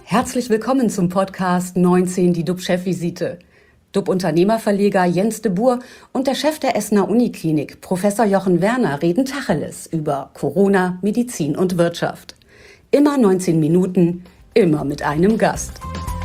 Herzlich willkommen zum Podcast 19, die DUB-Chefvisite. DUB-Unternehmerverleger Jens de Boer und der Chef der Essener Uniklinik, Professor Jochen Werner, reden Tacheles über Corona, Medizin und Wirtschaft. Immer 19 Minuten, immer mit einem Gast.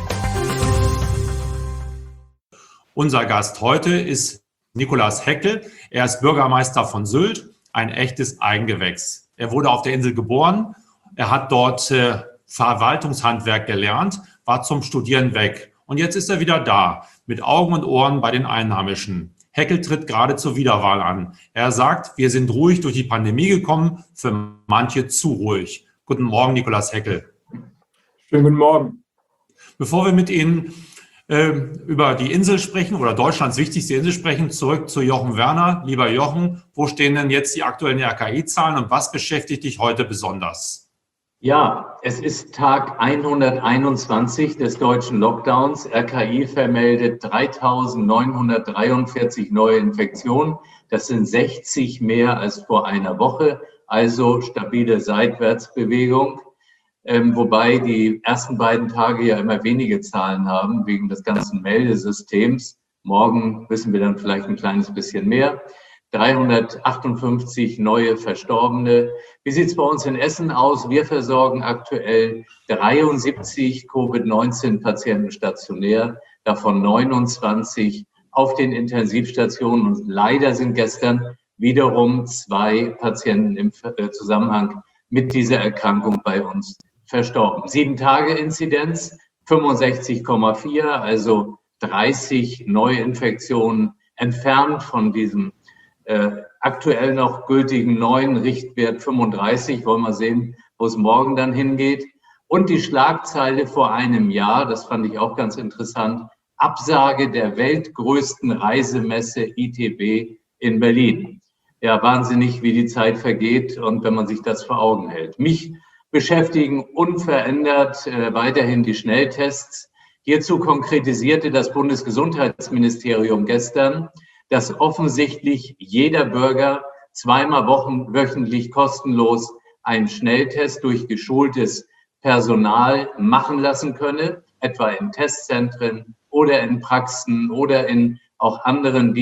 Unser Gast heute ist Nikolaus Heckel. Er ist Bürgermeister von Sylt, ein echtes Eigengewächs. Er wurde auf der Insel geboren, er hat dort Verwaltungshandwerk gelernt, war zum Studieren weg. Und jetzt ist er wieder da, mit Augen und Ohren bei den Einheimischen. Heckel tritt gerade zur Wiederwahl an. Er sagt, wir sind ruhig durch die Pandemie gekommen, für manche zu ruhig. Guten Morgen, Nikolaus Heckel. Schönen guten Morgen. Bevor wir mit Ihnen über die Insel sprechen oder Deutschlands wichtigste Insel sprechen, zurück zu Jochen Werner. Lieber Jochen, wo stehen denn jetzt die aktuellen RKI-Zahlen und was beschäftigt dich heute besonders? Ja, es ist Tag 121 des deutschen Lockdowns. RKI vermeldet 3.943 neue Infektionen. Das sind 60 mehr als vor einer Woche, also stabile Seitwärtsbewegung. Wobei die ersten beiden Tage ja immer wenige Zahlen haben, wegen des ganzen Meldesystems. Morgen wissen wir dann vielleicht ein kleines bisschen mehr. 358 neue Verstorbene. Wie sieht es bei uns in Essen aus? Wir versorgen aktuell 73 Covid-19-Patienten stationär, davon 29 auf den Intensivstationen. Und leider sind gestern wiederum 2 Patienten im Zusammenhang mit dieser Erkrankung bei uns verstorben. 7-Tage-Inzidenz 65,4, also 30 Neuinfektionen entfernt von diesem aktuell noch gültigen neuen Richtwert 35. Wollen wir sehen, wo es morgen dann hingeht. Und die Schlagzeile vor einem Jahr, das fand ich auch ganz interessant, Absage der weltgrößten Reisemesse ITB in Berlin. Ja, wahnsinnig, wie die Zeit vergeht und wenn man sich das vor Augen hält. Mich beschäftigen unverändert weiterhin die Schnelltests. Hierzu konkretisierte das Bundesgesundheitsministerium gestern, dass offensichtlich jeder Bürger zweimal wöchentlich kostenlos einen Schnelltest durch geschultes Personal machen lassen könne, etwa in Testzentren oder in Praxen oder in auch anderen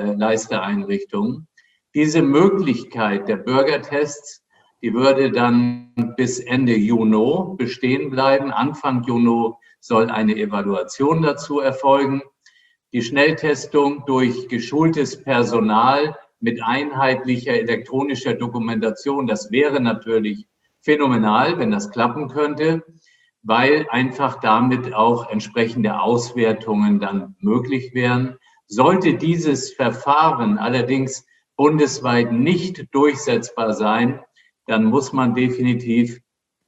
Dienstleistereinrichtungen. Diese Möglichkeit der Bürgertests, die würde dann bis Ende Juni bestehen bleiben. Anfang Juni soll eine Evaluation dazu erfolgen. Die Schnelltestung durch geschultes Personal mit einheitlicher elektronischer Dokumentation, das wäre natürlich phänomenal, wenn das klappen könnte, weil einfach damit auch entsprechende Auswertungen dann möglich wären. Sollte dieses Verfahren allerdings bundesweit nicht durchsetzbar sein, dann muss man definitiv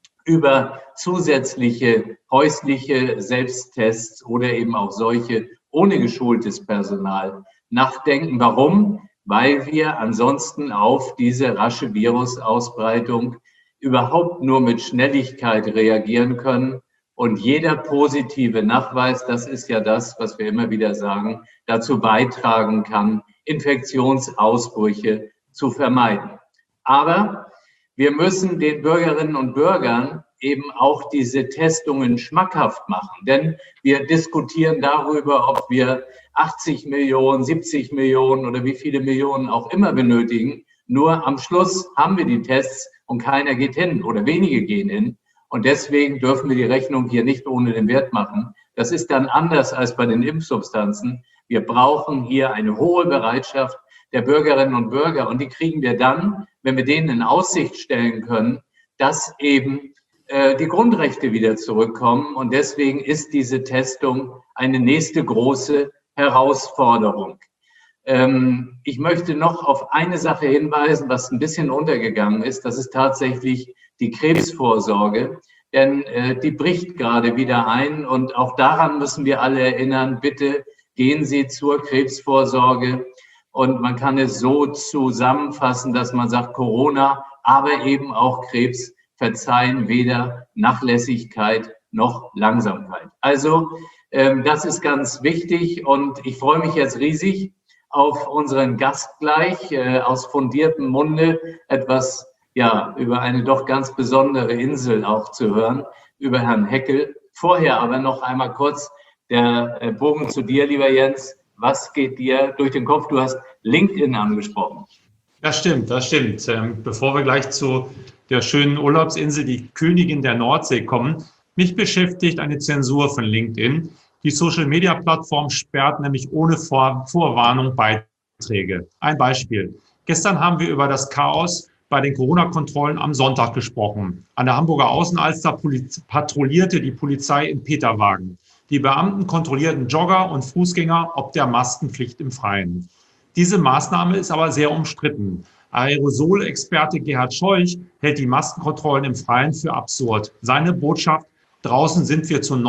über zusätzliche häusliche Selbsttests oder eben auch solche ohne geschultes Personal nachdenken. Warum? Weil wir ansonsten auf diese rasche Virusausbreitung überhaupt nur mit Schnelligkeit reagieren können. Und jeder positive Nachweis, das ist ja das, was wir immer wieder sagen, dazu beitragen kann, Infektionsausbrüche zu vermeiden. Aber wir müssen den Bürgerinnen und Bürgern eben auch diese Testungen schmackhaft machen. Denn wir diskutieren darüber, ob wir 80 Millionen, 70 Millionen oder wie viele Millionen auch immer benötigen. Nur am Schluss haben wir die Tests und keiner geht hin oder wenige gehen hin. Und deswegen dürfen wir die Rechnung hier nicht ohne den Wert machen. Das ist dann anders als bei den Impfsubstanzen. Wir brauchen hier eine hohe Bereitschaft der Bürgerinnen und Bürger. Und die kriegen wir dann, wenn wir denen in Aussicht stellen können, dass eben die Grundrechte wieder zurückkommen. Und deswegen ist diese Testung eine nächste große Herausforderung. Ich möchte noch auf eine Sache hinweisen, was ein bisschen untergegangen ist. Das ist tatsächlich die Krebsvorsorge. Denn die bricht gerade wieder ein. Und auch daran müssen wir alle erinnern, bitte gehen Sie zur Krebsvorsorge. Und man kann es so zusammenfassen, dass man sagt, Corona, aber eben auch Krebs verzeihen weder Nachlässigkeit noch Langsamkeit. Also das ist ganz wichtig und ich freue mich jetzt riesig auf unseren Gast gleich, aus fundiertem Munde etwas über eine doch ganz besondere Insel auch zu hören, über Herrn Heckel. Vorher aber noch einmal kurz der Bogen zu dir, lieber Jens. Was geht dir durch den Kopf? Du hast LinkedIn angesprochen. Das stimmt, das stimmt. Bevor wir gleich zu der schönen Urlaubsinsel, die Königin der Nordsee, kommen, mich beschäftigt eine Zensur von LinkedIn. Die Social-Media-Plattform sperrt nämlich ohne Vorwarnung Beiträge. Ein Beispiel. Gestern haben wir über das Chaos bei den Corona-Kontrollen am Sonntag gesprochen. An der Hamburger Außenalster patrouillierte die Polizei in Peterwagen. Die Beamten kontrollierten Jogger und Fußgänger ob der Maskenpflicht im Freien. Diese Maßnahme ist aber sehr umstritten. Aerosol-Experte Gerhard Scheuch hält die Maskenkontrollen im Freien für absurd. Seine Botschaft: Draußen sind wir zu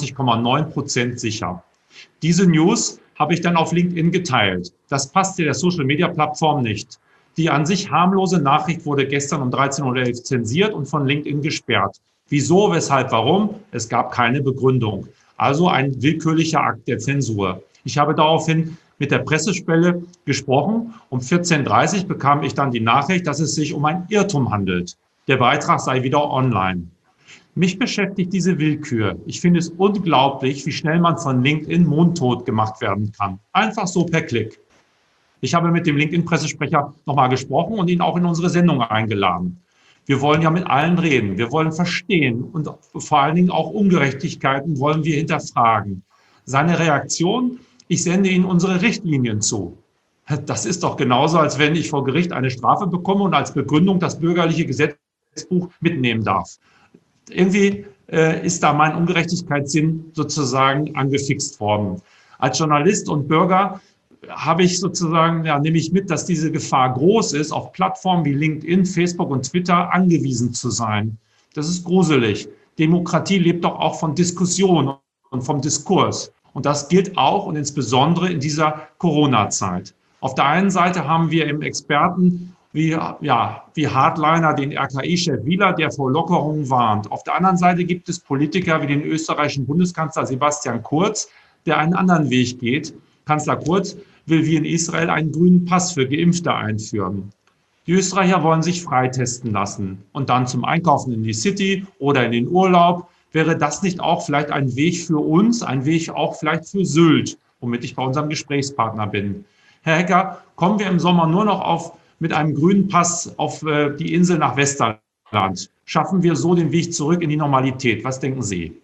99,9% sicher. Diese News habe ich dann auf LinkedIn geteilt. Das passte der Social-Media-Plattform nicht. Die an sich harmlose Nachricht wurde gestern um 13:11 Uhr zensiert und von LinkedIn gesperrt. Wieso, weshalb, warum? Es gab keine Begründung. Also ein willkürlicher Akt der Zensur. Ich habe daraufhin mit der Pressestelle gesprochen. Um 14:30 Uhr bekam ich dann die Nachricht, dass es sich um ein Irrtum handelt. Der Beitrag sei wieder online. Mich beschäftigt diese Willkür. Ich finde es unglaublich, wie schnell man von LinkedIn mundtot gemacht werden kann. Einfach so per Klick. Ich habe mit dem LinkedIn-Pressesprecher nochmal gesprochen und ihn auch in unsere Sendung eingeladen. Wir wollen ja mit allen reden. Wir wollen verstehen und vor allen Dingen auch Ungerechtigkeiten wollen wir hinterfragen. Seine Reaktion: Ich sende Ihnen unsere Richtlinien zu. Das ist doch genauso, als wenn ich vor Gericht eine Strafe bekomme und als Begründung das bürgerliche Gesetzbuch mitnehmen darf. Irgendwie ist da mein Ungerechtigkeitssinn sozusagen angefixt worden. Als Journalist und Bürger habe ich sozusagen, nehme ich mit, dass diese Gefahr groß ist, auf Plattformen wie LinkedIn, Facebook und Twitter angewiesen zu sein. Das ist gruselig. Demokratie lebt doch auch von Diskussion und vom Diskurs. Und das gilt auch und insbesondere in dieser Corona-Zeit. Auf der einen Seite haben wir im Experten wie Hardliner den RKI-Chef Wieler, der vor Lockerungen warnt. Auf der anderen Seite gibt es Politiker wie den österreichischen Bundeskanzler Sebastian Kurz, der einen anderen Weg geht. Kanzler Kurz will wie in Israel einen grünen Pass für Geimpfte einführen. Die Österreicher wollen sich freitesten lassen und dann zum Einkaufen in die City oder in den Urlaub. Wäre das nicht auch vielleicht ein Weg für uns, ein Weg auch vielleicht für Sylt, womit ich bei unserem Gesprächspartner bin? Herr Hecker, kommen wir im Sommer nur noch mit einem grünen Pass auf die Insel nach Westerland? Schaffen wir so den Weg zurück in die Normalität? Was denken Sie?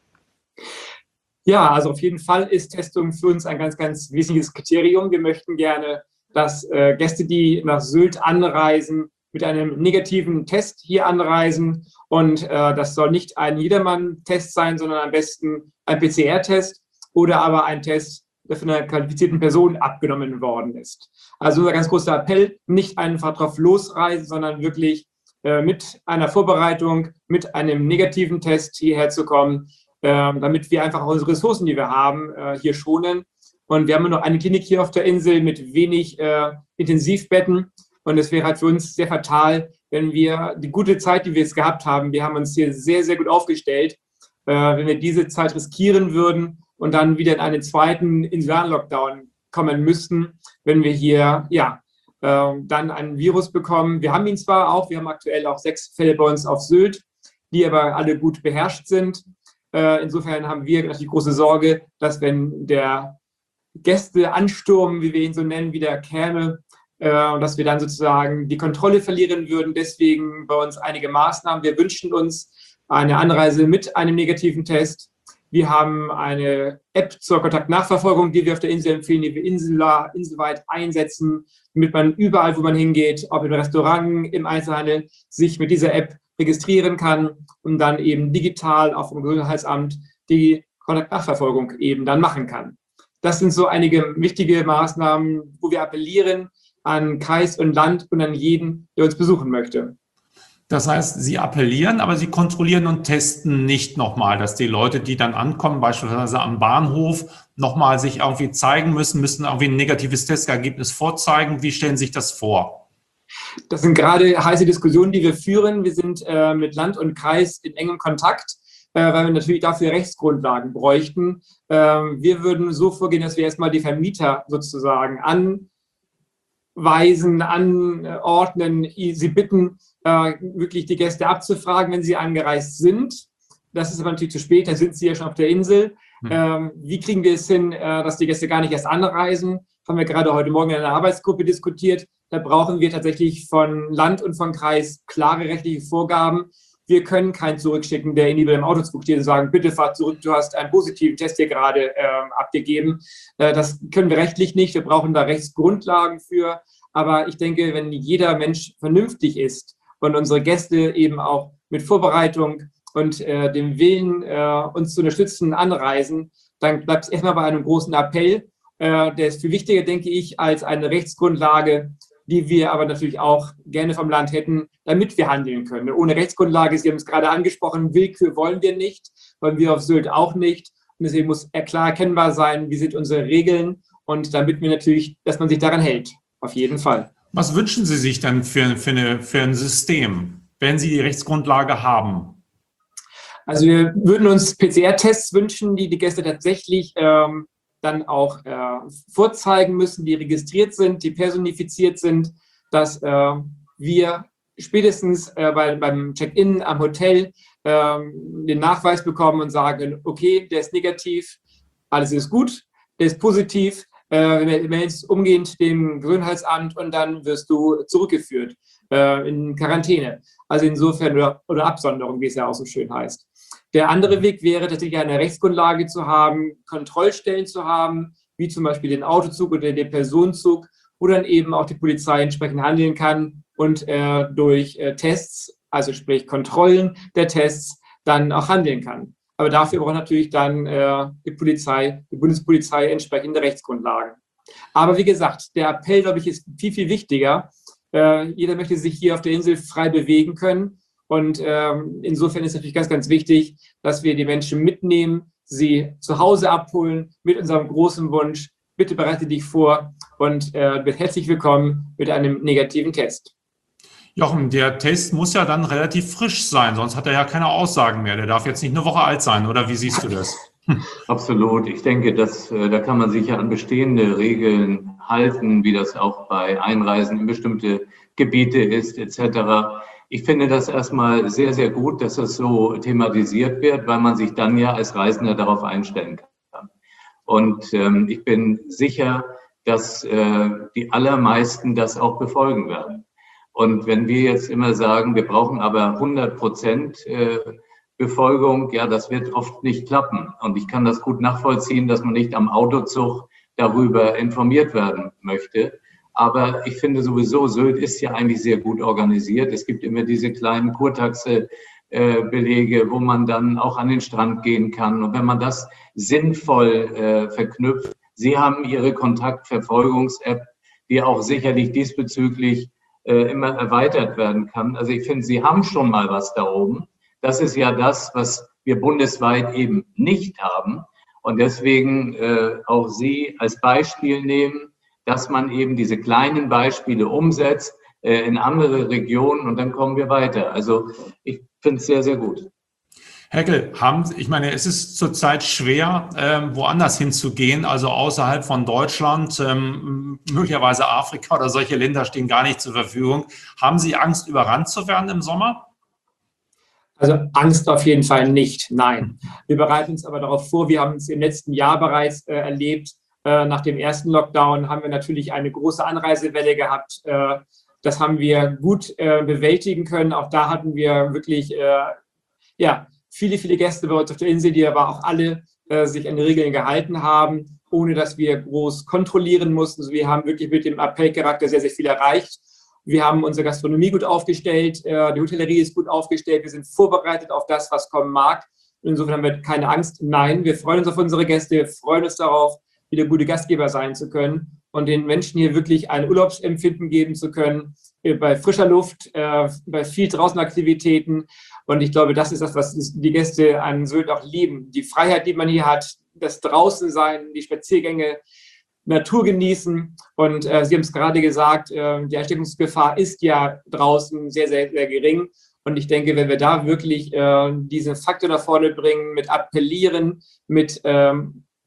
Ja, also auf jeden Fall ist Testung für uns ein ganz, ganz wesentliches Kriterium. Wir möchten gerne, dass Gäste, die nach Sylt anreisen, mit einem negativen Test hier anreisen. Und das soll nicht ein Jedermann-Test sein, sondern am besten ein PCR-Test oder aber ein Test, der von einer qualifizierten Person abgenommen worden ist. Also unser ganz großer Appell: nicht einfach drauf losreisen, sondern wirklich mit einer Vorbereitung, mit einem negativen Test hierher zu kommen, damit wir einfach unsere Ressourcen, die wir haben, hier schonen. Und wir haben nur noch eine Klinik hier auf der Insel mit wenig Intensivbetten. Und es wäre halt für uns sehr fatal, wenn wir die gute Zeit, die wir jetzt gehabt haben, wir haben uns hier sehr, sehr gut aufgestellt, wenn wir diese Zeit riskieren würden und dann wieder in einen zweiten insularen Lockdown kommen müssten, wenn wir hier dann einen Virus bekommen. Wir haben ihn zwar auch, wir haben aktuell auch 6 Fälle bei uns auf Sylt, die aber alle gut beherrscht sind. Insofern haben wir natürlich große Sorge, dass wenn der Gästeansturm, wie wir ihn so nennen, wieder käme, dass wir dann sozusagen die Kontrolle verlieren würden. Deswegen bei uns einige Maßnahmen. Wir wünschen uns eine Anreise mit einem negativen Test. Wir haben eine App zur Kontaktnachverfolgung, die wir auf der Insel empfehlen, die wir inselweit einsetzen, damit man überall, wo man hingeht, ob im Restaurant, im Einzelhandel, sich mit dieser App registrieren kann und dann eben digital auf dem Gesundheitsamt die Kontaktnachverfolgung eben dann machen kann. Das sind so einige wichtige Maßnahmen, wo wir appellieren an Kreis und Land und an jeden, der uns besuchen möchte. Das heißt, Sie appellieren, aber Sie kontrollieren und testen nicht nochmal, dass die Leute, die dann ankommen, beispielsweise am Bahnhof, nochmal sich irgendwie zeigen müssen irgendwie ein negatives Testergebnis vorzeigen. Wie stellen Sie sich das vor? Das sind gerade heiße Diskussionen, die wir führen. Wir sind mit Land und Kreis in engem Kontakt, weil wir natürlich dafür Rechtsgrundlagen bräuchten. Wir würden so vorgehen, dass wir erstmal die Vermieter sozusagen anweisen, anordnen, sie bitten, wirklich die Gäste abzufragen, wenn sie angereist sind. Das ist aber natürlich zu spät, da sind sie ja schon auf der Insel. Wie kriegen wir es hin, dass die Gäste gar nicht erst anreisen? Haben wir gerade heute Morgen in einer Arbeitsgruppe diskutiert. Da brauchen wir tatsächlich von Land und von Kreis klare rechtliche Vorgaben. Wir können keinen zurückschicken, der individuell im Auto zurücksteht und sagen, bitte fahr zurück, du hast einen positiven Test hier gerade abgegeben. Das können wir rechtlich nicht, wir brauchen da Rechtsgrundlagen für. Aber ich denke, wenn jeder Mensch vernünftig ist und unsere Gäste eben auch mit Vorbereitung und dem Willen, uns zu unterstützen, anreisen, dann bleibt es erstmal bei einem großen Appell. Der ist viel wichtiger, denke ich, als eine Rechtsgrundlage, die wir aber natürlich auch gerne vom Land hätten, damit wir handeln können. Ohne Rechtsgrundlage, Sie haben es gerade angesprochen, Willkür wollen wir auf Sylt auch nicht. Und deswegen muss klar erkennbar sein, wie sind unsere Regeln und damit wir natürlich, dass man sich daran hält. Auf jeden Fall. Was wünschen Sie sich denn für ein System, wenn Sie die Rechtsgrundlage haben? Also wir würden uns PCR-Tests wünschen, die Gäste tatsächlich dann auch vorzeigen müssen, die registriert sind, die personifiziert sind, dass wir spätestens beim Check-in am Hotel den Nachweis bekommen und sagen, okay, der ist negativ, alles ist gut, der ist positiv, wir melden es umgehend dem Gesundheitsamt und dann wirst du zurückgeführt in Quarantäne. Also insofern, oder Absonderung, wie es ja auch so schön heißt. Der andere Weg wäre tatsächlich eine Rechtsgrundlage zu haben, Kontrollstellen zu haben, wie zum Beispiel den Autozug oder den Personenzug, wo dann eben auch die Polizei entsprechend handeln kann und durch Tests, also sprich Kontrollen der Tests, dann auch handeln kann. Aber dafür braucht natürlich dann die Bundespolizei entsprechende Rechtsgrundlagen. Aber wie gesagt, der Appell, glaube ich, ist viel, viel wichtiger. Jeder möchte sich hier auf der Insel frei bewegen können. Und insofern ist natürlich ganz, ganz wichtig, dass wir die Menschen mitnehmen, sie zu Hause abholen mit unserem großen Wunsch, bitte bereite dich vor und wird herzlich willkommen mit einem negativen Test. Jochen, der Test muss ja dann relativ frisch sein, sonst hat er ja keine Aussagen mehr. Der darf jetzt nicht eine Woche alt sein, oder wie siehst du das? Absolut. Ich denke, da kann man sich ja an bestehende Regeln halten, wie das auch bei Einreisen in bestimmte Gebiete ist, etc. Ich finde das erstmal sehr, sehr gut, dass das so thematisiert wird, weil man sich dann ja als Reisender darauf einstellen kann. Und ich bin sicher, dass die allermeisten das auch befolgen werden. Und wenn wir jetzt immer sagen, wir brauchen aber 100% Befolgung, ja, das wird oft nicht klappen. Und ich kann das gut nachvollziehen, dass man nicht am Autozug darüber informiert werden möchte. Aber ich finde sowieso, Sylt ist ja eigentlich sehr gut organisiert. Es gibt immer diese kleinen Kurtaxe-Belege, wo man dann auch an den Strand gehen kann. Und wenn man das sinnvoll verknüpft, Sie haben Ihre Kontaktverfolgungs-App, die auch sicherlich diesbezüglich immer erweitert werden kann. Also ich finde, Sie haben schon mal was da oben. Das ist ja das, was wir bundesweit eben nicht haben. Und deswegen auch Sie als Beispiel nehmen, dass man eben diese kleinen Beispiele umsetzt in andere Regionen und dann kommen wir weiter. Also ich finde es sehr, sehr gut. Heckel, ich meine, es ist zurzeit schwer, woanders hinzugehen, also außerhalb von Deutschland, möglicherweise Afrika oder solche Länder stehen gar nicht zur Verfügung. Haben Sie Angst, überrannt zu werden im Sommer? Also Angst auf jeden Fall nicht, nein. Wir bereiten uns aber darauf vor, wir haben es im letzten Jahr bereits erlebt. Nach dem ersten Lockdown haben wir natürlich eine große Anreisewelle gehabt. Das haben wir gut bewältigen können. Auch da hatten wir wirklich viele, viele Gäste bei uns auf der Insel, die aber auch alle sich an die Regeln gehalten haben, ohne dass wir groß kontrollieren mussten. Also wir haben wirklich mit dem Appellcharakter sehr, sehr viel erreicht. Wir haben unsere Gastronomie gut aufgestellt, die Hotellerie ist gut aufgestellt, wir sind vorbereitet auf das, was kommen mag. Insofern haben wir keine Angst. Nein, wir freuen uns auf unsere Gäste, wir freuen uns darauf, wieder gute Gastgeber sein zu können und den Menschen hier wirklich ein Urlaubsempfinden geben zu können, bei frischer Luft, bei viel Draußenaktivitäten. Und ich glaube, das ist das, was die Gäste an Sylt auch lieben. Die Freiheit, die man hier hat, das Draußensein, die Spaziergänge, Natur genießen. Und Sie haben es gerade gesagt, die Ansteckungsgefahr ist ja draußen sehr, sehr, sehr gering. Und ich denke, wenn wir da wirklich diesen Faktor nach vorne bringen, mit Appellieren, mit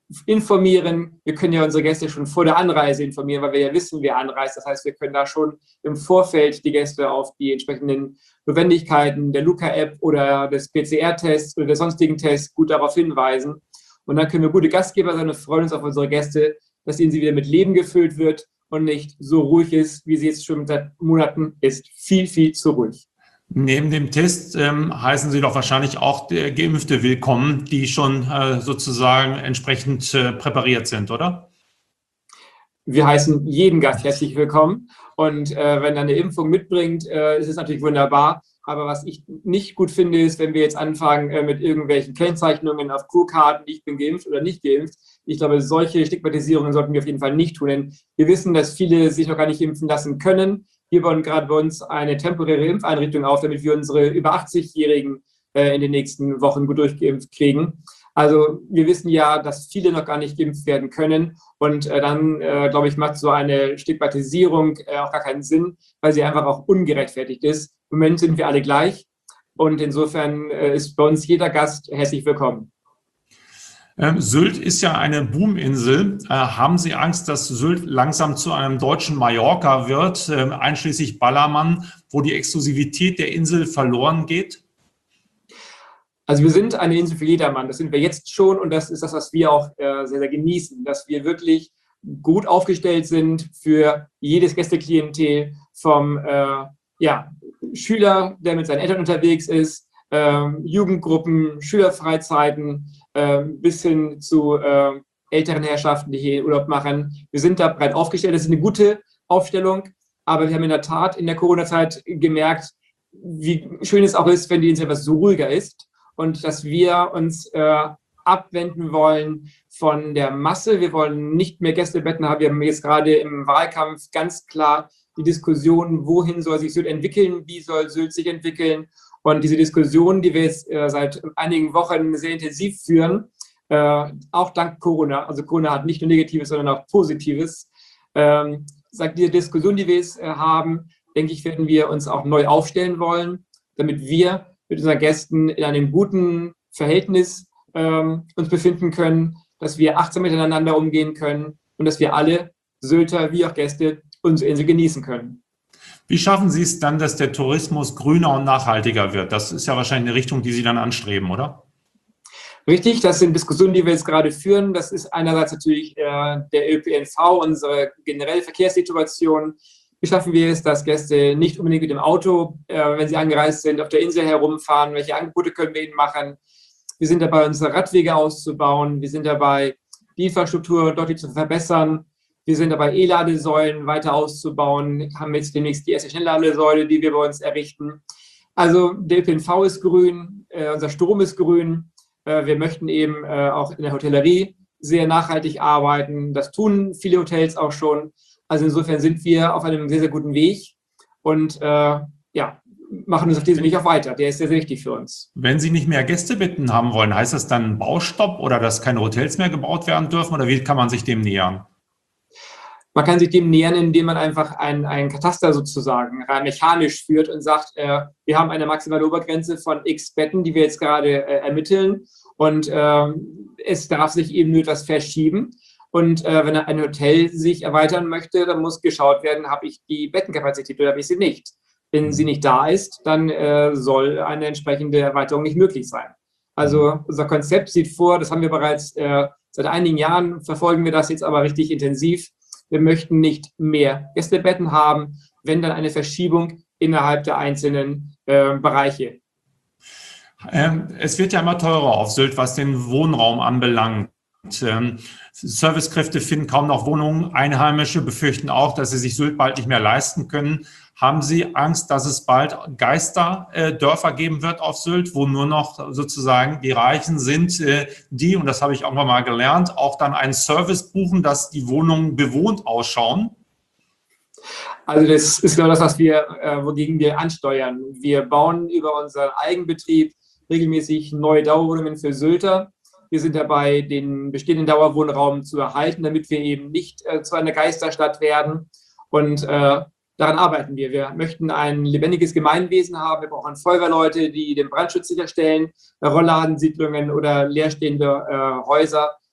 informieren. Wir können ja unsere Gäste schon vor der Anreise informieren, weil wir ja wissen, wer anreist. Das heißt, wir können da schon im Vorfeld die Gäste auf die entsprechenden Notwendigkeiten der Luca-App oder des PCR-Tests oder der sonstigen Tests gut darauf hinweisen. Und dann können wir gute Gastgeber sein und freuen uns auf unsere Gäste, dass ihnen sie wieder mit Leben gefüllt wird und nicht so ruhig ist, wie sie jetzt schon seit Monaten ist. Viel, viel zu ruhig. Neben dem Test heißen Sie doch wahrscheinlich auch Geimpfte willkommen, die schon sozusagen entsprechend präpariert sind, oder? Wir heißen jeden Gast herzlich willkommen. Und wenn er eine Impfung mitbringt, ist es natürlich wunderbar. Aber was ich nicht gut finde, ist, wenn wir jetzt anfangen mit irgendwelchen Kennzeichnungen auf Kurkarten, ich bin geimpft oder nicht geimpft. Ich glaube, solche Stigmatisierungen sollten wir auf jeden Fall nicht tun. Denn wir wissen, dass viele sich noch gar nicht impfen lassen können. Wir bauen gerade bei uns eine temporäre Impfeinrichtung auf, damit wir unsere über 80-Jährigen in den nächsten Wochen gut durchgeimpft kriegen. Also wir wissen ja, dass viele noch gar nicht geimpft werden können. Und dann, glaube ich, macht so eine Stigmatisierung auch gar keinen Sinn, weil sie einfach auch ungerechtfertigt ist. Im Moment sind wir alle gleich. Und insofern ist bei uns jeder Gast herzlich willkommen. Sylt ist ja eine Boominsel. Haben Sie Angst, dass Sylt langsam zu einem deutschen Mallorca wird, einschließlich Ballermann, wo die Exklusivität der Insel verloren geht? Also wir sind eine Insel für jedermann. Das sind wir jetzt schon und das ist das, was wir auch sehr, sehr genießen, dass wir wirklich gut aufgestellt sind für jedes Gästeklientel vom Schüler, der mit seinen Eltern unterwegs ist, Jugendgruppen, Schülerfreizeiten, bis hin zu älteren Herrschaften, die hier Urlaub machen. Wir sind da breit aufgestellt. Das ist eine gute Aufstellung, aber wir haben in der Tat in der Corona-Zeit gemerkt, wie schön es auch ist, wenn die Insel etwas so ruhiger ist und dass wir uns abwenden wollen von der Masse. Wir wollen nicht mehr Gästebetten haben. Wir haben jetzt gerade im Wahlkampf ganz klar die Diskussion, wohin soll sich Sylt entwickeln, wie soll Sylt sich entwickeln. Und diese Diskussion, die wir jetzt seit einigen Wochen sehr intensiv führen, auch dank Corona, also Corona hat nicht nur Negatives, sondern auch Positives, sagt diese Diskussion, die wir jetzt haben, denke ich, werden wir uns auch neu aufstellen wollen, damit wir mit unseren Gästen in einem guten Verhältnis uns befinden können, dass wir achtsam miteinander umgehen können und dass wir alle, Sylter wie auch Gäste, unsere Insel genießen können. Wie schaffen Sie es dann, dass der Tourismus grüner und nachhaltiger wird? Das ist ja wahrscheinlich eine Richtung, die Sie dann anstreben, oder? Richtig, das sind Diskussionen, die wir jetzt gerade führen. Das ist einerseits natürlich der ÖPNV, unsere generelle Verkehrssituation. Wie schaffen wir es, dass Gäste nicht unbedingt mit dem Auto, wenn sie angereist sind, auf der Insel herumfahren? Welche Angebote können wir ihnen machen? Wir sind dabei, unsere Radwege auszubauen. Wir sind dabei, die Infrastruktur deutlich zu verbessern. Wir sind dabei, E-Ladesäulen weiter auszubauen, haben jetzt demnächst die erste Schnellladesäule, die wir bei uns errichten. Also der ÖPNV ist grün, unser Strom ist grün. Wir möchten eben auch in der Hotellerie sehr nachhaltig arbeiten. Das tun viele Hotels auch schon. Also insofern sind wir auf einem sehr, sehr guten Weg und machen uns auf diesem Weg auch weiter. Der ist sehr, sehr wichtig für uns. Wenn Sie nicht mehr Gästebetten haben wollen, heißt das dann Baustopp oder dass keine Hotels mehr gebaut werden dürfen? Oder wie kann man sich dem nähern? Man kann sich dem nähern, indem man einfach ein Kataster sozusagen rein mechanisch führt und sagt, wir haben eine maximale Obergrenze von x Betten, die wir jetzt gerade ermitteln und es darf sich eben nur etwas verschieben. Und wenn ein Hotel sich erweitern möchte, dann muss geschaut werden, habe ich die Bettenkapazität oder habe ich sie nicht. Wenn sie nicht da ist, dann soll eine entsprechende Erweiterung nicht möglich sein. Also unser Konzept sieht vor, das haben wir bereits seit einigen Jahren, verfolgen wir das jetzt aber richtig intensiv. Wir möchten nicht mehr Gästebetten haben, wenn dann eine Verschiebung innerhalb der einzelnen Bereiche. Es wird ja immer teurer auf Sylt, was den Wohnraum anbelangt. Servicekräfte finden kaum noch Wohnungen. Einheimische befürchten auch, dass sie sich Sylt bald nicht mehr leisten können. Haben Sie Angst, dass es bald Geisterdörfer geben wird auf Sylt, wo nur noch sozusagen die Reichen sind, die, und das habe ich auch mal gelernt, auch dann einen Service buchen, dass die Wohnungen bewohnt ausschauen? Also das ist genau das, wogegen wir ansteuern. Wir bauen über unseren Eigenbetrieb regelmäßig neue Dauerwohnungen für Sylter. Wir sind dabei, den bestehenden Dauerwohnraum zu erhalten, damit wir eben nicht zu einer Geisterstadt werden. Und daran arbeiten wir. Wir möchten ein lebendiges Gemeinwesen haben. Wir brauchen Feuerwehrleute, die den Brandschutz sicherstellen, Rollladensiedlungen oder leerstehende Häuser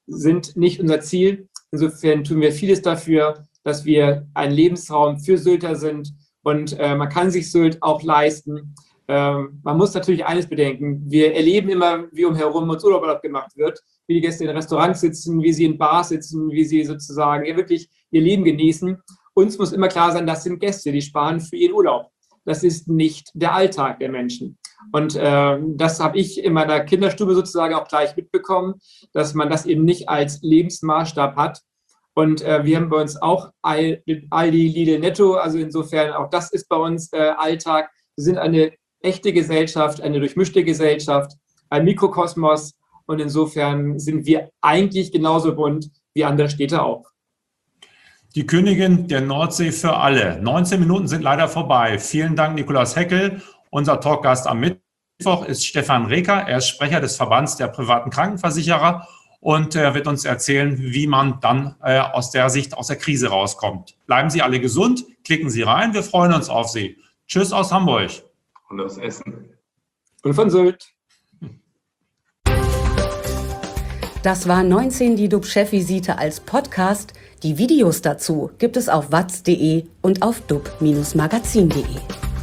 sind nicht unser Ziel. Insofern tun wir vieles dafür, dass wir ein Lebensraum für Sylter sind und man kann sich Sylt auch leisten. Man muss natürlich eines bedenken, wir erleben immer, wie umherum uns Urlaub gemacht wird, wie die Gäste in Restaurants sitzen, wie sie in Bars sitzen, wie sie sozusagen wirklich ihr Leben genießen. Uns muss immer klar sein, das sind Gäste, die sparen für ihren Urlaub. Das ist nicht der Alltag der Menschen. Und das habe ich in meiner Kinderstube sozusagen auch gleich mitbekommen, dass man das eben nicht als Lebensmaßstab hat. Und wir haben bei uns auch Aldi, Lidl, Netto. Also insofern, auch das ist bei uns Alltag. Wir sind eine echte Gesellschaft, eine durchmischte Gesellschaft, ein Mikrokosmos. Und insofern sind wir eigentlich genauso bunt wie andere Städte auch. Die Königin der Nordsee für alle. 19 Minuten sind leider vorbei. Vielen Dank, Nikolaus Heckel. Unser Talkgast am Mittwoch ist Stefan Reker. Er ist Sprecher des Verbands der privaten Krankenversicherer und er wird uns erzählen, wie man dann aus der Krise rauskommt. Bleiben Sie alle gesund, klicken Sie rein. Wir freuen uns auf Sie. Tschüss aus Hamburg. Und aus Essen. Und von Sylt. Das war 19 die DUB-Chefvisite als Podcast. Die Videos dazu gibt es auf watz.de und auf dub-magazin.de.